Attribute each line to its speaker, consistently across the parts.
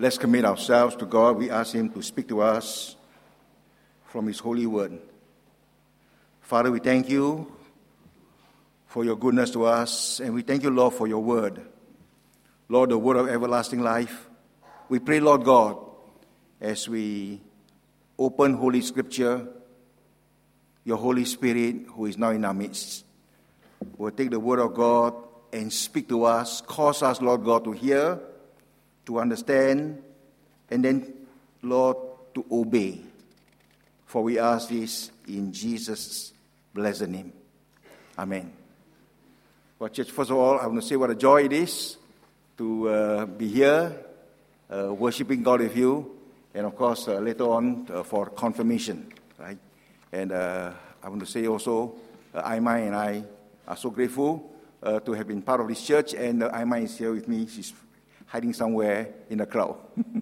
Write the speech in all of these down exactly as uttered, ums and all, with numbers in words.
Speaker 1: Let's commit ourselves to God. We ask Him to speak to us from His holy word. Father, we thank you for your goodness to us, and we thank you, Lord, for your word. Lord, the word of everlasting life. We pray, Lord God, as we open Holy Scripture, your Holy Spirit, who is now in our midst, will take the word of God and speak to us, cause us, Lord God, to hear, to understand, and then, Lord, to obey. For we ask this in Jesus' blessed name. Amen. Well, church, first of all, I want to say what a joy it is to uh, be here, uh, worshiping God with you, and of course, uh, later on uh, for confirmation, right? And uh, I want to say also, uh, Aimai and I are so grateful uh, to have been part of this church, and uh, Aimai is here with me. She's hiding somewhere in the crowd.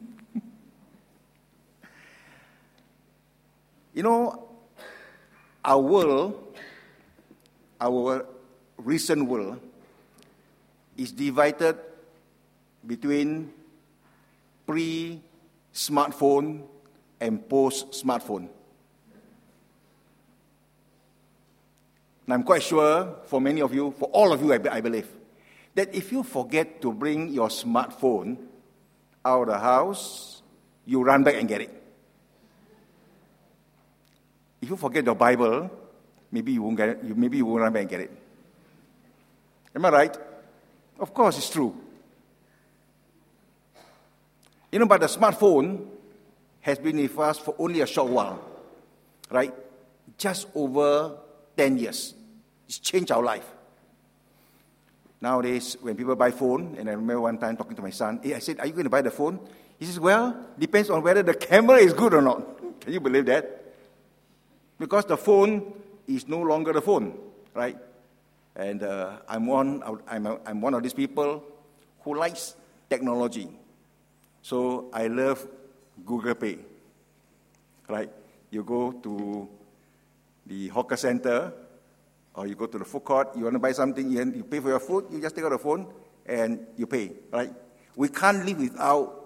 Speaker 1: You know, our world, our recent world, is divided between pre-smartphone and post-smartphone. And I'm quite sure for many of you, for all of you, I, be, I believe, that if you forget to bring your smartphone out of the house, you run back and get it. If you forget your Bible, maybe you won't get it, maybe you won't run back and get it. Am I right? Of course, it's true. You know, but the smartphone has been with us for only a short while, right? Just over ten years. It's changed our life. Nowadays, when people buy phone, and I remember one time talking to my son, hey, I said, are you going to buy the phone? He says, well, depends on whether the camera is good or not. Can you believe that? Because the phone is no longer the phone, right? And uh, I'm one. I'm, a, I'm one of these people who likes technology. So I love Google Pay, right? You go to the hawker center, or you go to the food court. You want to buy something, you pay for your food. You just take out the phone and you pay, right? We can't live without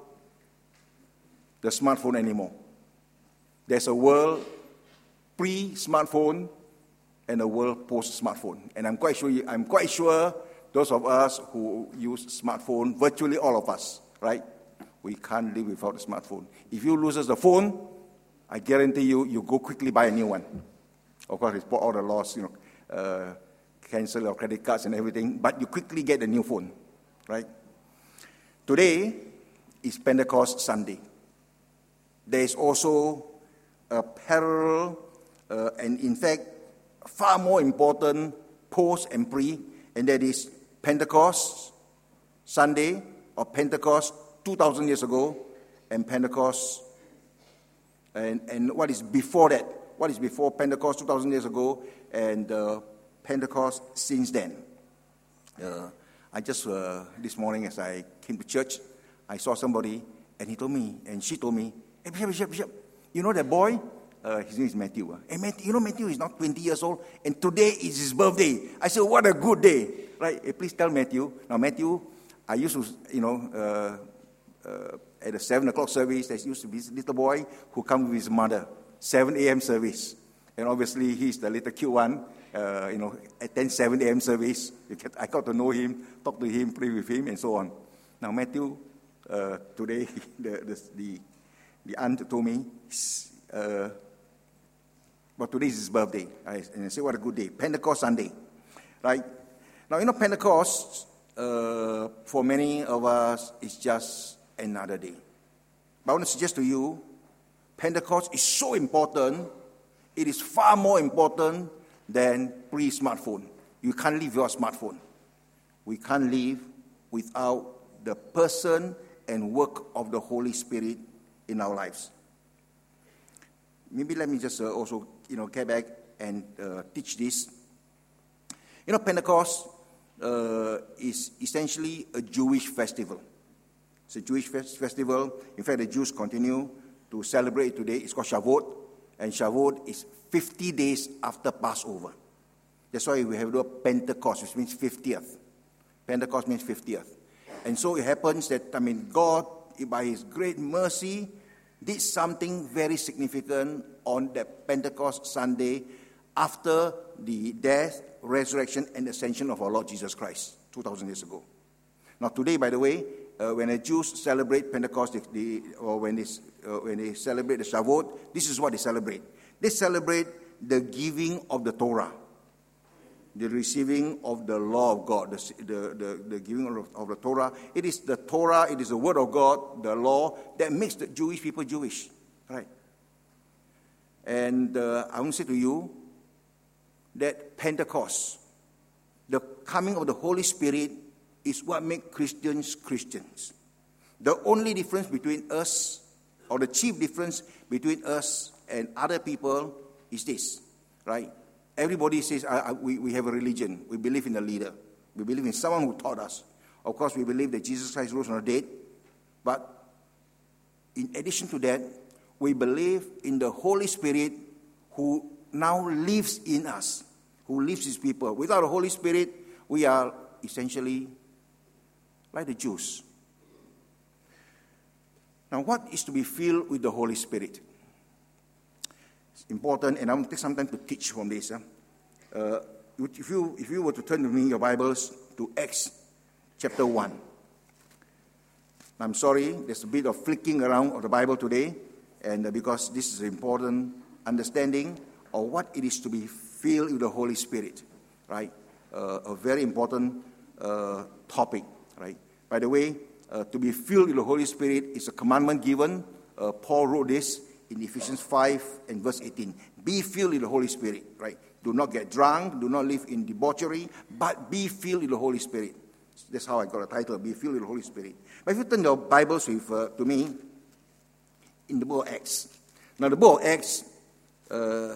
Speaker 1: the smartphone anymore. There's a world pre-smartphone and a world post-smartphone. And I'm quite sure, I'm quite sure those of us who use smartphone, virtually all of us, right? We can't live without the smartphone. If you lose the phone, I guarantee you, you go quickly buy a new one. Of course, it's for all the laws, you know, uh, cancel your credit cards and everything, but you quickly get a new phone, right? Today is Pentecost Sunday. There is also a parallel uh, and, in fact, far more important post and pre, and that is Pentecost Sunday or Pentecost two thousand years ago, and Pentecost, and, and what is before that, what is before Pentecost two thousand years ago, and uh, Pentecost since then. Uh, I just, uh, this morning as I came to church, I saw somebody, and he told me, and she told me, hey, Bishop, Bishop, Bishop, you know that boy? Uh, his name is Matthew. Uh. Hey, Matthew, you know Matthew is not twenty years old, and today is his birthday. I said, what a good day, right? Hey, please tell Matthew. Now, Matthew, I used to, you know, uh, uh, at the seven o'clock service, there used to be this little boy who comes with his mother, seven a.m. service. And obviously, he's the little cute one, uh, you know, attend seven a.m. service. Get, I got to know him, talk to him, pray with him, and so on. Now, Matthew, uh, today, the, the, the, the aunt told me, uh, but today is his birthday. I, and I said, what a good day. Pentecost Sunday, right? Now, you know, Pentecost, uh, for many of us, is just another day. But I want to suggest to you, Pentecost is so important, it is far more important than pre-smartphone. You can't live without smartphone. We can't live without the person and work of the Holy Spirit in our lives. Maybe let me just uh, also, you know, get back and uh, teach this. You know, Pentecost uh, is essentially a Jewish festival. It's a Jewish fest- festival. In fact, the Jews continue to celebrate today. It's called Shavuot, and Shavuot is fifty days after Passover. That's why we have the Pentecost, which means fiftieth. Pentecost means fiftieth. And so it happens that, I mean, God by His great mercy, did something very significant on that Pentecost Sunday after the death, resurrection, and ascension of our Lord Jesus Christ, two thousand years ago. Now today, by the way, uh, when the Jews celebrate Pentecost, they, they, or when they, uh, when they celebrate the Shavuot, this is what they celebrate. They celebrate the giving of the Torah, the receiving of the law of God, the, the, the, the giving of, of the Torah. It is the Torah, it is the word of God, the law, that makes the Jewish people Jewish. Right? And uh, I want to say to you that Pentecost, the coming of the Holy Spirit, is what makes Christians Christians. The only difference between us, or the chief difference between us and other people is this, right? Everybody says, I, I, we, we have a religion. We believe in a leader. We believe in someone who taught us. Of course, we believe that Jesus Christ rose from the dead. But in addition to that, we believe in the Holy Spirit who now lives in us, who lives His people. Without the Holy Spirit, we are essentially like the Jews. Now, what is to be filled with the Holy Spirit? It's important, and I will take some time to teach from this. Huh? Uh, if you if you were to turn with me your Bibles to Acts chapter one. I'm sorry, there's a bit of flicking around of the Bible today, and uh, because this is an important understanding of what it is to be filled with the Holy Spirit, right? Uh, a very important uh, topic, right? By the way, uh, to be filled with the Holy Spirit is a commandment given. Uh, Paul wrote this in Ephesians five and verse eighteen. Be filled with the Holy Spirit, right? Do not get drunk, do not live in debauchery, but be filled with the Holy Spirit. That's how I got a title, Be Filled with the Holy Spirit. But if you turn your Bibles with, uh, to me, in the book of Acts. Now the book of Acts, uh,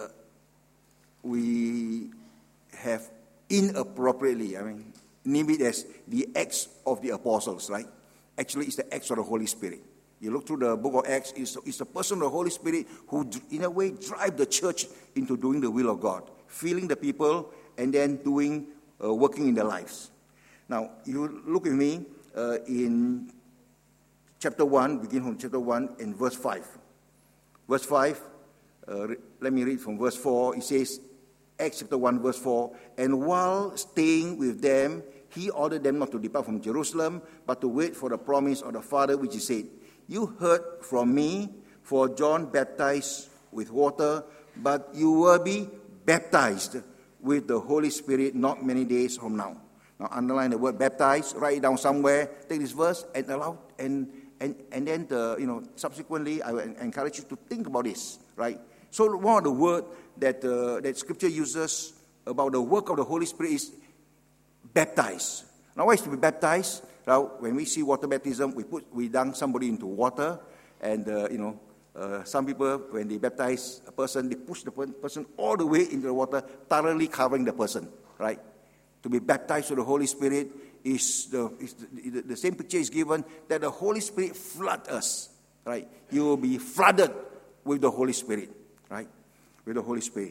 Speaker 1: we have inappropriately, I mean, name it as the Acts of the Apostles, right? Actually, it's the Acts of the Holy Spirit. You look through the book of Acts, it's, it's the person of the Holy Spirit who, in a way, drive the church into doing the will of God, filling the people, and then doing, uh, working in their lives. Now, you look with me uh, in chapter one, begin from chapter one and verse five. Verse five, uh, let me read from verse four. It says, Acts chapter one, verse four, and while staying with them, he ordered them not to depart from Jerusalem, but to wait for the promise of the Father, which he said, you heard from me, for John baptized with water, but you will be baptized with the Holy Spirit not many days from now. Now, underline the word baptized, write it down somewhere, take this verse, and allow, and and and then the, you know, subsequently, I will encourage you to think about this, right? So one of the words that uh, that Scripture uses about the work of the Holy Spirit is baptized. Now, what is to be baptized? Now, when we see water baptism, we put we dunk somebody into water, and uh, you know, uh, some people when they baptize a person, they push the person all the way into the water, thoroughly covering the person, right? To be baptized with the Holy Spirit is the, is the, the, the same picture is given that the Holy Spirit flood us, right? You will be flooded with the Holy Spirit, right? With the Holy Spirit.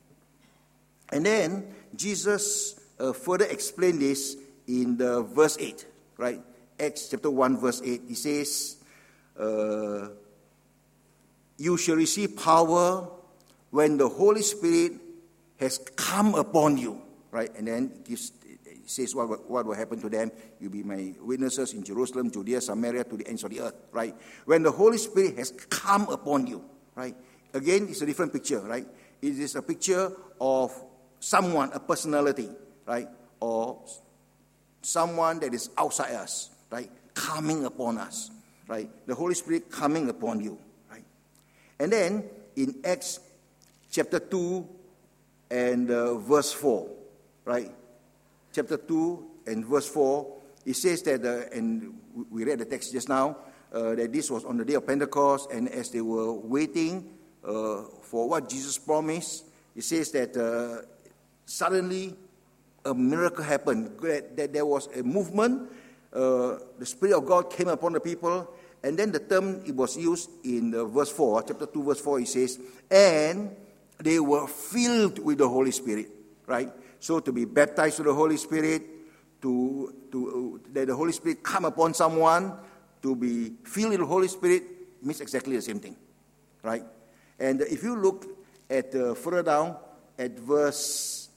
Speaker 1: And then Jesus uh, further explained this in the verse eight, right? Acts chapter one, verse eight. He says, uh, you shall receive power when the Holy Spirit has come upon you. Right, and then it, gives, it says what, what will happen to them. You'll be my witnesses in Jerusalem, Judea, Samaria, to the ends of the earth. Right, when the Holy Spirit has come upon you. Right, again, it's a different picture. Right, it is a picture of someone, a personality. Right, or someone that is outside us. Right, coming upon us. Right, the Holy Spirit coming upon you. Right, and then in Acts chapter two and uh, verse four. Right, chapter two and verse four, it says that, uh, and we read the text just now, uh, that this was on the day of Pentecost, and as they were waiting uh, for what Jesus promised, it says that uh, suddenly a miracle happened, that, that there was a movement, uh, the Spirit of God came upon the people, and then the term it was used in uh, verse four, chapter two, verse four, it says, and they were filled with the Holy Spirit, right? So to be baptized with the Holy Spirit, to, to uh, that the Holy Spirit come upon someone, to be filled with the Holy Spirit means exactly the same thing, right? And if you look at uh, further down at verse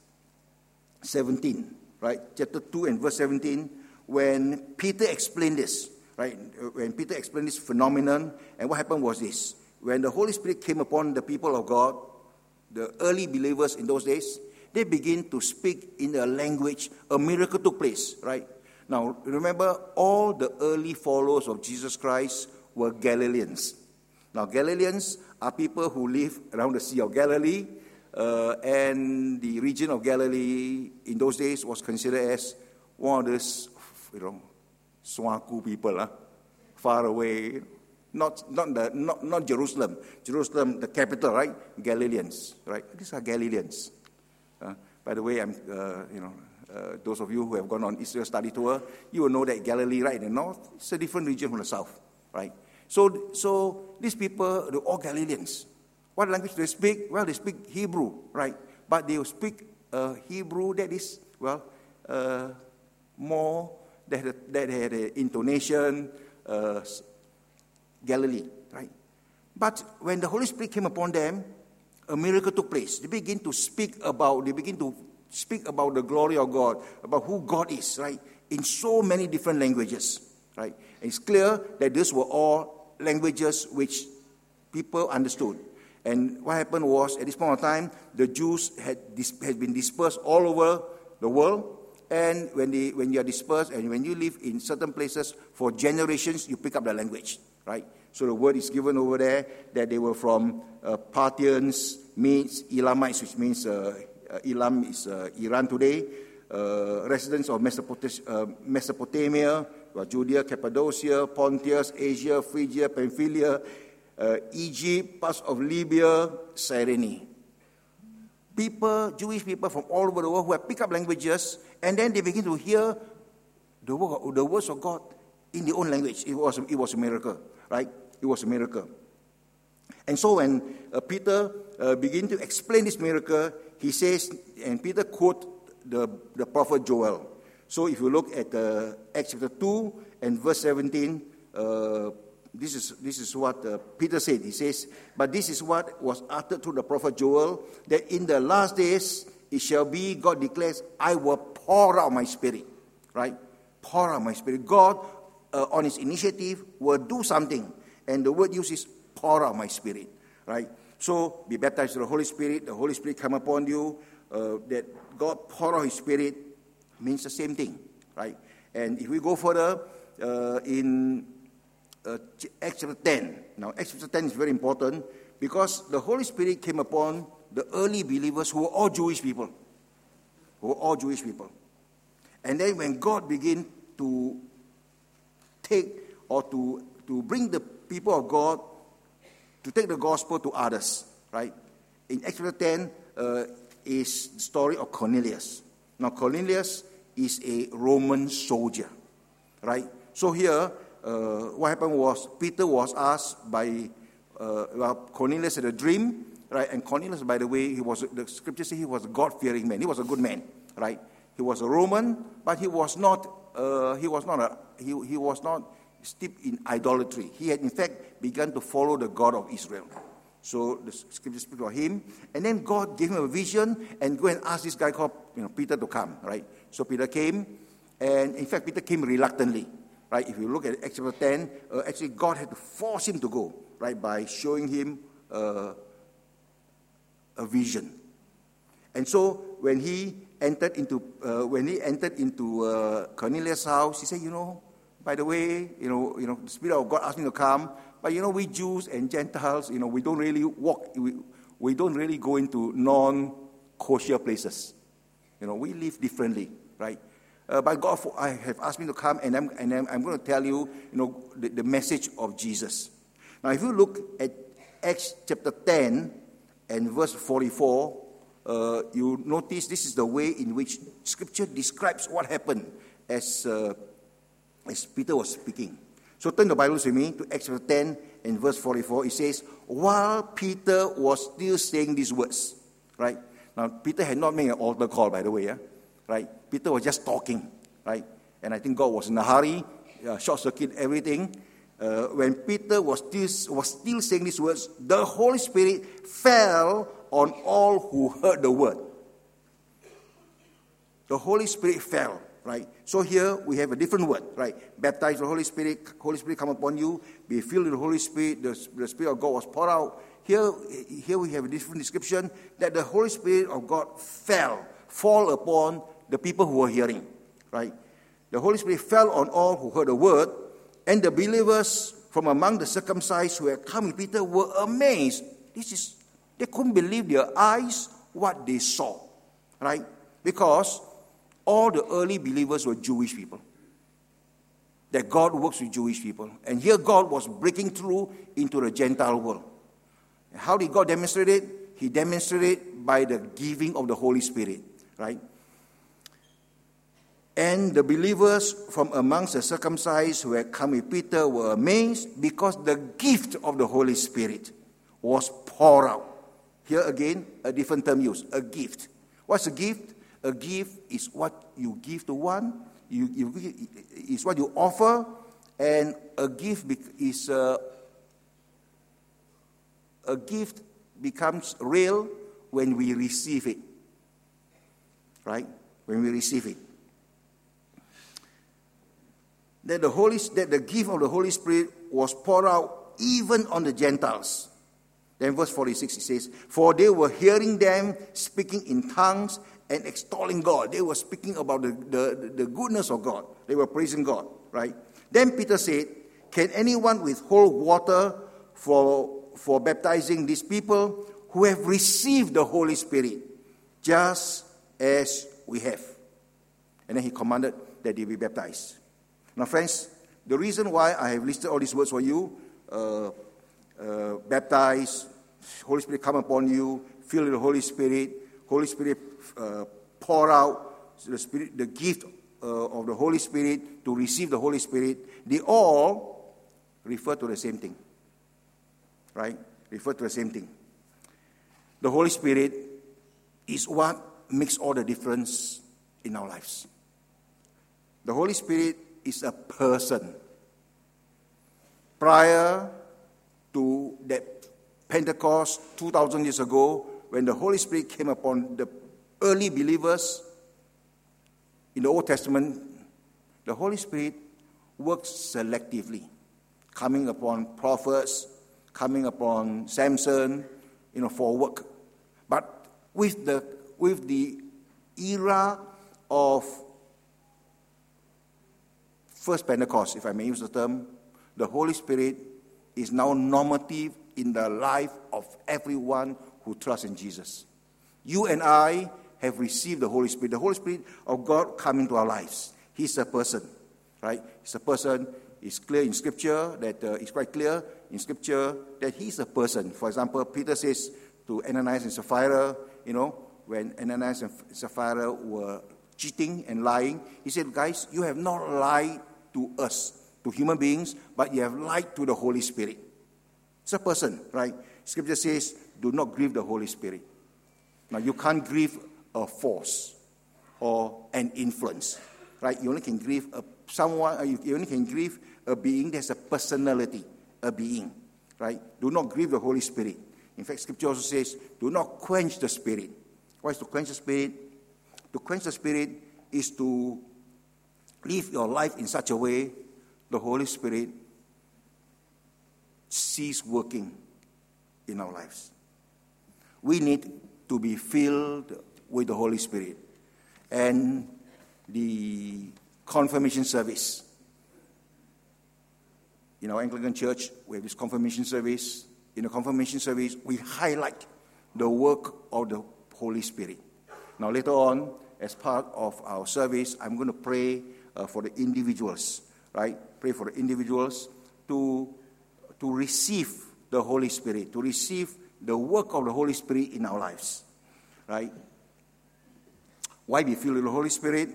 Speaker 1: seventeen, right? Chapter two and verse seventeen, when Peter explained this, right? When Peter explained this phenomenon, and what happened was this. When the Holy Spirit came upon the people of God, the early believers in those days, they begin to speak in a language. A miracle took place, right? Now, remember, all the early followers of Jesus Christ were Galileans. Now, Galileans are people who live around the Sea of Galilee, uh, and the region of Galilee in those days was considered as one of those, you know, Swaku people, huh? Far away. Not, not, the, not, not Jerusalem. Jerusalem, the capital, right? Galileans, right? These are Galileans. Uh, by the way, I'm, uh, you know, uh, those of you who have gone on Israel study tour, you will know that Galilee, right in the north, it's a different region from the south, right? So, so these people, they're all Galileans. What language do they speak? Well, they speak Hebrew, right? But they will speak uh, Hebrew that is, well, uh, more, that, that had an intonation, uh, Galilee, right? But when the Holy Spirit came upon them, a miracle took place. They begin to speak about, they begin to speak about the glory of God, about who God is, right? In so many different languages, right? And it's clear that these were all languages which people understood. And what happened was, at this point of time, the Jews had, dis- had been dispersed all over the world. And when, they, when you are dispersed and when you live in certain places for generations, you pick up the language, right? So the word is given over there that they were from uh, Parthians, Medes, Elamites, which means uh, uh, Elam is uh, Iran today, uh, residents of Mesopot- uh, Mesopotamia, uh, Judea, Cappadocia, Pontus, Asia, Phrygia, Pamphylia, uh, Egypt, parts of Libya, Cyrene. People, Jewish people from all over the world who have picked up languages, and then they begin to hear the, word, the words of God in their own language. It was, it was a miracle, right? It was a miracle. And so when uh, Peter uh, began to explain this miracle, he says, and Peter quote the, the prophet Joel. So if you look at uh, Acts chapter two and verse seventeen, uh, this is this is what uh, Peter said. He says, but this is what was uttered through the prophet Joel, that in the last days it shall be, God declares, I will pour out my spirit, right? Pour out my spirit. God, uh, on his initiative, will do something. And the word used is pour out my spirit, right? So, be baptized with the Holy Spirit, the Holy Spirit come upon you, uh, that God pour out his spirit means the same thing, right? And if we go further, uh, in uh, Acts chapter ten, now Acts chapter ten is very important because the Holy Spirit came upon the early believers who were all Jewish people, who were all Jewish people. And then when God began to take or to, to bring the people of God to take the gospel to others, right? In Acts chapter ten uh, is the story of Cornelius. Now, Cornelius is a Roman soldier, right? So here, uh, what happened was Peter was asked by, uh, well, Cornelius had a dream, right? And Cornelius, by the way, he was, the scripture says he was a God-fearing man. He was a good man, right? He was a Roman, but he was not, uh, he was not, a, he, he was not steeped in idolatry. He had, in fact, begun to follow the God of Israel. So the scripture speaks about him. And then God gave him a vision and go and ask this guy called you know, Peter to come, right? So Peter came, and in fact, Peter came reluctantly, right? If you look at Acts chapter ten, uh, actually God had to force him to go, right, by showing him uh, a vision. And so when he entered into uh, when he entered into uh, Cornelius' house, he said, you know, by the way, you know, you know, the Spirit of God asked me to come, but you know, we Jews and Gentiles, you know, we don't really walk, we, we don't really go into non-kosher places. You know, we live differently, right? Uh, but God, I have asked me to come, and I'm and I'm, I'm going to tell you, you know, the, the message of Jesus. Now, if you look at Acts chapter ten and verse forty-four, uh, you notice this is the way in which Scripture describes what happened as uh, as Peter was speaking. So turn the Bibles with me to Acts chapter ten and verse forty-four. It says, while Peter was still saying these words, right? Now, Peter had not made an altar call, by the way, yeah? Right? Peter was just talking, right? And I think God was in a hurry, uh, short-circuit everything. uh, when Peter was still, was still saying these words, the Holy Spirit fell on all who heard the word. The Holy Spirit fell, right? So here we have a different word, right? Baptize the Holy Spirit, Holy Spirit come upon you, be filled with the Holy Spirit, the, the Spirit of God was poured out. Here, here we have a different description that the Holy Spirit of God fell, fall upon the people who were hearing, right? The Holy Spirit fell on all who heard the word, and the believers from among the circumcised who had come with Peter were amazed. This is, they couldn't believe their eyes what they saw, right? Because all the early believers were Jewish people. That God works with Jewish people. And here God was breaking through into the Gentile world. And how did God demonstrate it? He demonstrated it by the giving of the Holy Spirit, right? And the believers from amongst the circumcised who had come with Peter were amazed because the gift of the Holy Spirit was poured out. Here again, a different term used, a gift. What's a gift? A gift is what you give to one, you, you, is what you offer, and a gift is uh, a gift becomes real when we receive it, right? When we receive it. That the Holy, that the gift of the Holy Spirit was poured out even on the Gentiles. Then verse forty-six it says, for they were hearing them speaking in tongues and extolling God. They were speaking about the, the, the goodness of God. They were praising God, right? Then Peter said, can anyone withhold water for, for baptizing these people who have received the Holy Spirit, just as we have? And then he commanded that they be baptized. Now, friends, the reason why I have listed all these words for you, uh, uh, baptize, Holy Spirit come upon you, fill with the Holy Spirit, Holy Spirit uh, pour out the Spirit, the gift uh, of the Holy Spirit to receive the Holy Spirit. They all refer to the same thing, right? Refer to the same thing. The Holy Spirit is what makes all the difference in our lives. The Holy Spirit is a person. Prior to that Pentecost two thousand years ago, when the Holy Spirit came upon the early believers in the Old Testament, the Holy Spirit works selectively, coming upon prophets, coming upon Samson, you know, for work. But with the with the era of first Pentecost, if I may use the term, the Holy Spirit is now normative in the life of everyone who trusts in Jesus. You and I have received the Holy Spirit. The Holy Spirit of God come into our lives. He's a person, right? He's a person. It's clear in Scripture that uh, it's quite clear in Scripture that he's a person. For example, Peter says to Ananias and Sapphira, you know, when Ananias and Sapphira were cheating and lying, he said, guys, you have not lied to us, to human beings, but you have lied to the Holy Spirit. It's a person, right? Scripture says, do not grieve the Holy Spirit. Now, you can't grieve a force or an influence, right? You only can grieve a someone, you only can grieve a being that's a personality, a being, right? Do not grieve the Holy Spirit. In fact, Scripture also says, do not quench the Spirit. What is to quench the Spirit? To quench the Spirit is to live your life in such a way the Holy Spirit cease working in our lives. We need to be filled with the Holy Spirit. And the confirmation service. In our Anglican Church, we have this confirmation service. In the confirmation service, we highlight the work of the Holy Spirit. Now, later on, as part of our service, I'm going to pray uh, for the individuals, right? Pray for the individuals to, to receive the Holy Spirit, to receive the work of the Holy Spirit in our lives, right? Why be filled with the Holy Spirit?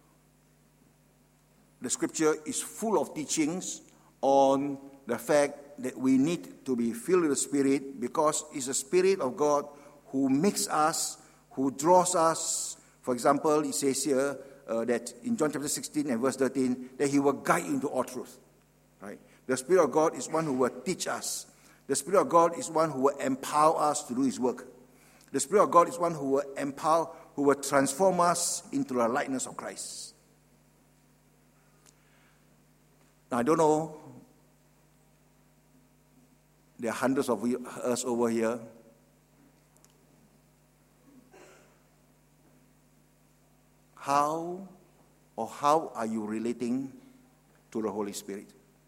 Speaker 1: The Scripture is full of teachings on the fact that we need to be filled with the Spirit because it's the Spirit of God who makes us, who draws us. For example, it says here uh, that in John chapter sixteen and verse thirteen, that he will guide you into all truth. Right? The Spirit of God is one who will teach us. The Spirit of God is one who will empower us to do His work. The Spirit of God is one who will empower, who will transform us into the likeness of Christ. Now, I don't know, there are hundreds of us over here. How or how are you relating to the Holy Spirit?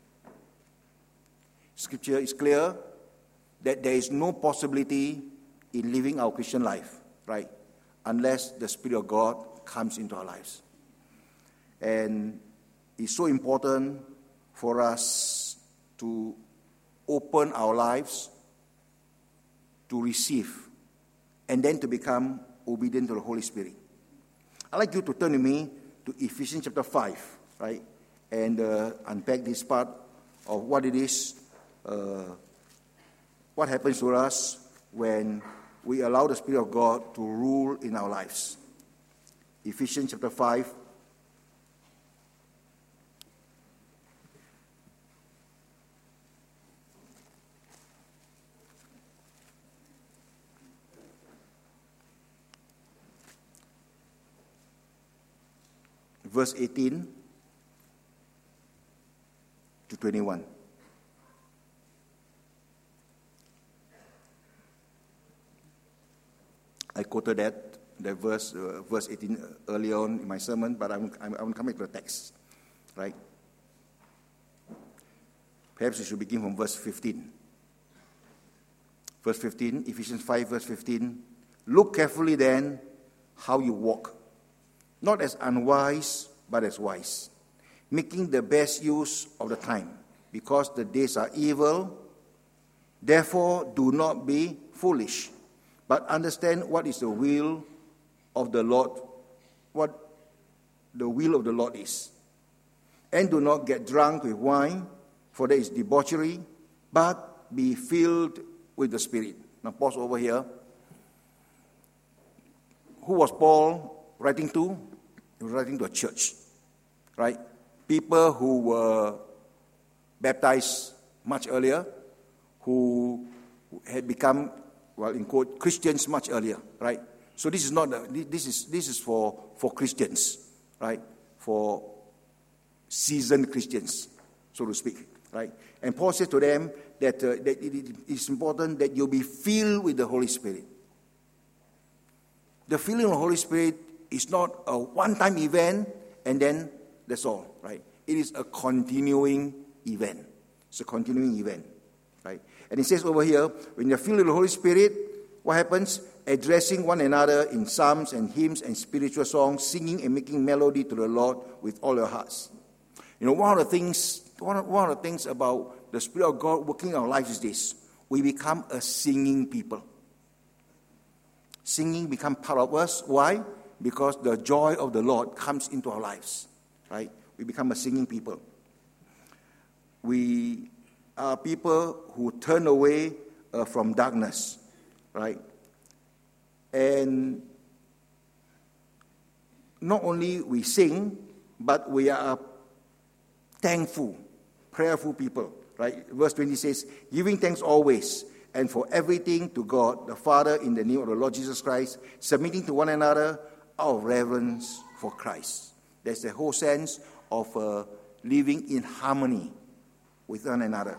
Speaker 1: Scripture is clear that there is no possibility in living our Christian life, right, unless the Spirit of God comes into our lives. And it's so important for us to open our lives to receive and then to become obedient to the Holy Spirit. I'd like you to turn with me to Ephesians chapter five, right, and uh, unpack this part of what it is, uh, what happens to us when we allow the Spirit of God to rule in our lives. Ephesians chapter five. Verse eighteen to twenty-one. I quoted that, the verse, uh, verse eighteen earlier on in my sermon, but I'm, I'm, I'm coming to the text, right? Perhaps we should begin from verse fifteen. Verse fifteen, Ephesians five, verse fifteen. Look carefully then how you walk, not as unwise, but as wise, making the best use of the time, because the days are evil. Therefore, do not be foolish, but understand what is the will of the Lord, what the will of the Lord is. And do not get drunk with wine, for that is debauchery, but be filled with the Spirit. Now pause over here. Who was Paul writing to? He was writing to a church, right? People who were baptized much earlier, who had become, well, in quote, Christians much earlier, right? So this is not the, this is this is for for Christians, right? For seasoned Christians, so to speak, right? And Paul says to them that uh, that it is important that you be filled with the Holy Spirit. The filling of the Holy Spirit is not a one-time event and then that's all, right? It is a continuing event. It's a continuing event, right? And it says over here, when you're filled with the Holy Spirit, what happens? Addressing one another in psalms and hymns and spiritual songs, singing and making melody to the Lord with all your hearts. You know, one of the things, one of, one of the things about the Spirit of God working in our lives is this: we become a singing people. Singing becomes part of us. Why? Because the joy of the Lord comes into our lives, right? We become a singing people. We are people who turn away uh, from darkness, right? And not only we sing, but we are thankful, prayerful people, right? Verse twenty says, giving thanks always and for everything to God, the Father, in the name of the Lord Jesus Christ, submitting to one another out of reverence for Christ. There's the whole sense of uh, living in harmony with one another.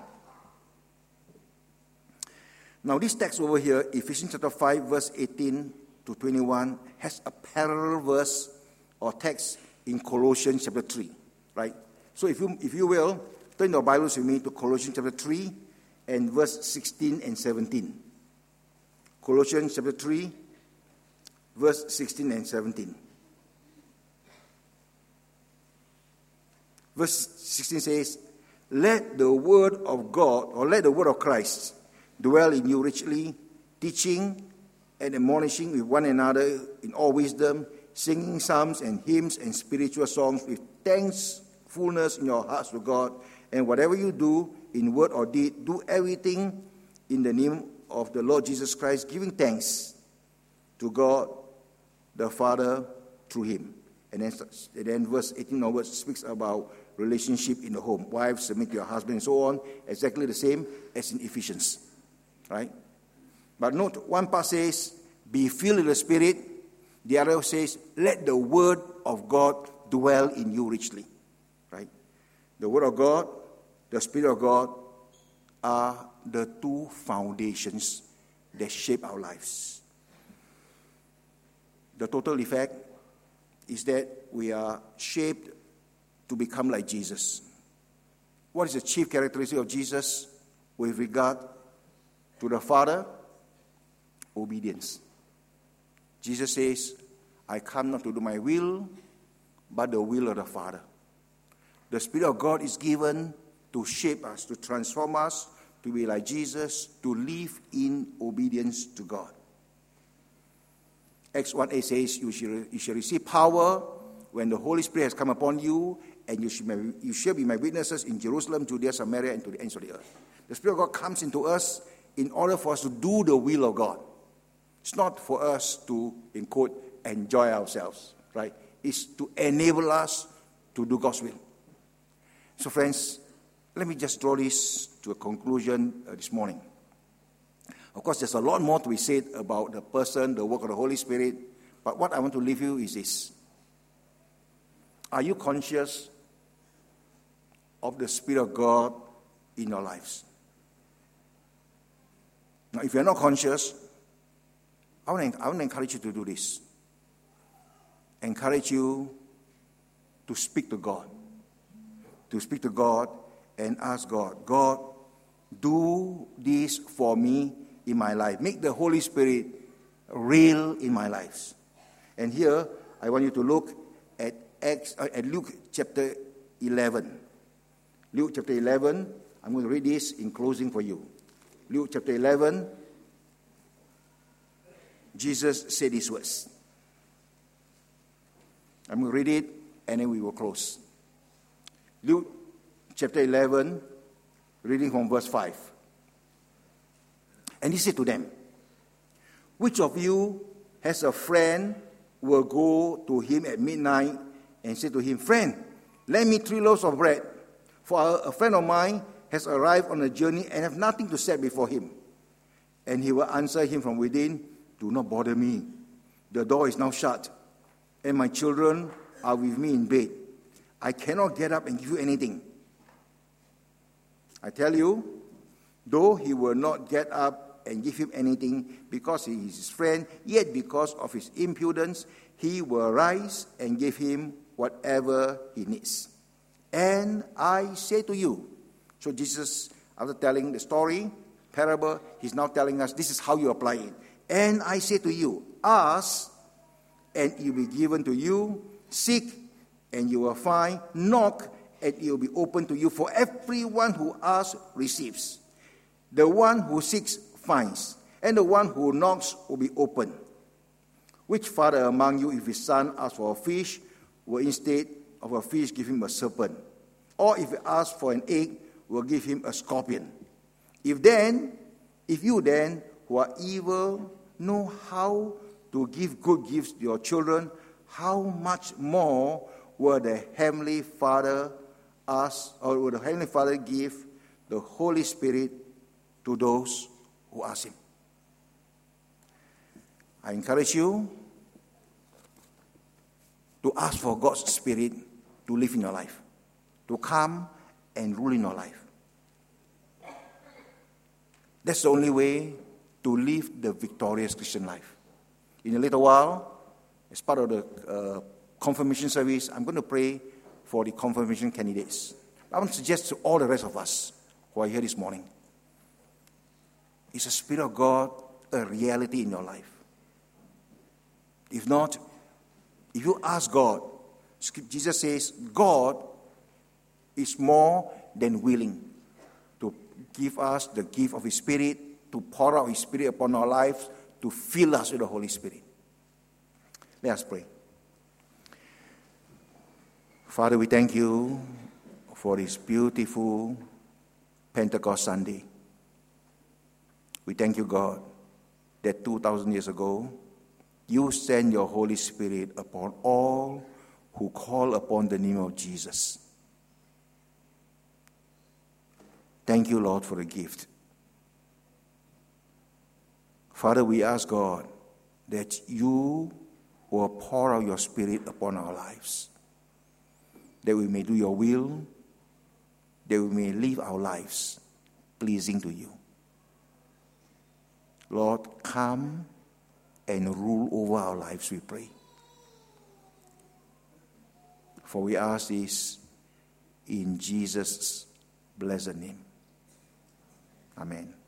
Speaker 1: Now, this text over here, Ephesians chapter five, verse eighteen to twenty-one, has a parallel verse or text in Colossians chapter three, right? So, if you if you will, turn your Bibles with me to Colossians chapter three and verse sixteen and seventeen. Colossians chapter three, verse sixteen and seventeen. Verse sixteen says, let the word of God, or let the word of Christ, dwell in you richly, teaching and admonishing with one another in all wisdom, singing psalms and hymns and spiritual songs with thankfulness in your hearts to God. And whatever you do, in word or deed, do everything in the name of the Lord Jesus Christ, giving thanks to God the Father through him. And then, and then verse eighteen onwards speaks about relationship in the home. Wives, submit to your husband and so on. Exactly the same as in Ephesians. Right? But note, one part says, be filled with the Spirit. The other says, let the word of God dwell in you richly. Right? The word of God, the Spirit of God are the two foundations that shape our lives. The total effect is that we are shaped to become like Jesus. What is the chief characteristic of Jesus with regard to the Father? Obedience. Jesus says, I come not to do my will, but the will of the Father. The Spirit of God is given to shape us, to transform us, to be like Jesus, to live in obedience to God. Acts one eight says, you shall, you shall receive power when the Holy Spirit has come upon you, and you shall, you shall be my witnesses in Jerusalem, Judea, Samaria, and to the ends of the earth. The Spirit of God comes into us in order for us to do the will of God. It's not for us to, in quote, enjoy ourselves, right? It's to enable us to do God's will. So friends, let me just draw this to a conclusion uh, this morning. Of course, there's a lot more to be said about the person, the work of the Holy Spirit, but what I want to leave you is this. Are you conscious of the Spirit of God in your lives? Now, if you're not conscious, I want, to, I want to encourage you to do this. Encourage you to speak to God. To speak to God and ask God, God, do this for me in my life. Make the Holy Spirit real in my lives. And here, I want you to look at, Acts, uh, at Luke chapter eleven. Luke chapter eleven, I'm going to read this in closing for you. Luke chapter eleven, Jesus said these words. I'm going to read it, and then we will close. Luke chapter eleven, reading from verse five. And he said to them, which of you has a friend who will go to him at midnight and say to him, friend, lend me three loaves of bread, for a friend of mine has arrived on a journey and have nothing to set before him. And he will answer him from within, do not bother me. The door is now shut, and my children are with me in bed. I cannot get up and give you anything. I tell you, though he will not get up and give him anything because he is his friend, yet because of his impudence, he will rise and give him whatever he needs. And I say to you, so Jesus, after telling the story, parable, he's now telling us this is how you apply it. And I say to you, ask, and it will be given to you. Seek, and you will find. Knock, and it will be open to you. For everyone who asks receives. The one who seeks finds, and the one who knocks will be open. Which father among you, if his son asks for a fish, will instead of a fish give him a serpent? Or if he asks for an egg, will give him a scorpion? If then, if you then, who are evil, know how to give good gifts to your children, how much more will the Heavenly Father ask, or will the Heavenly Father give the Holy Spirit to those who ask him? I encourage you to ask for God's Spirit to live in your life, to come and rule in your life. That's the only way to live the victorious Christian life. In a little while, as part of the uh, confirmation service, I'm going to pray for the confirmation candidates. I want to suggest to all the rest of us who are here this morning, is the Spirit of God a reality in your life? If not, if you ask God, Jesus says, God is more than willing to give us the gift of His Spirit, to pour out His Spirit upon our lives, to fill us with the Holy Spirit. Let us pray. Father, we thank you for this beautiful Pentecost Sunday. We thank you, God, that two thousand years ago, you sent your Holy Spirit upon all who call upon the name of Jesus. Thank you, Lord, for the gift. Father, we ask God that you will pour out your Spirit upon our lives, that we may do your will, that we may live our lives pleasing to you. Lord, come and rule over our lives, we pray. For we ask this in Jesus' blessed name. Amen.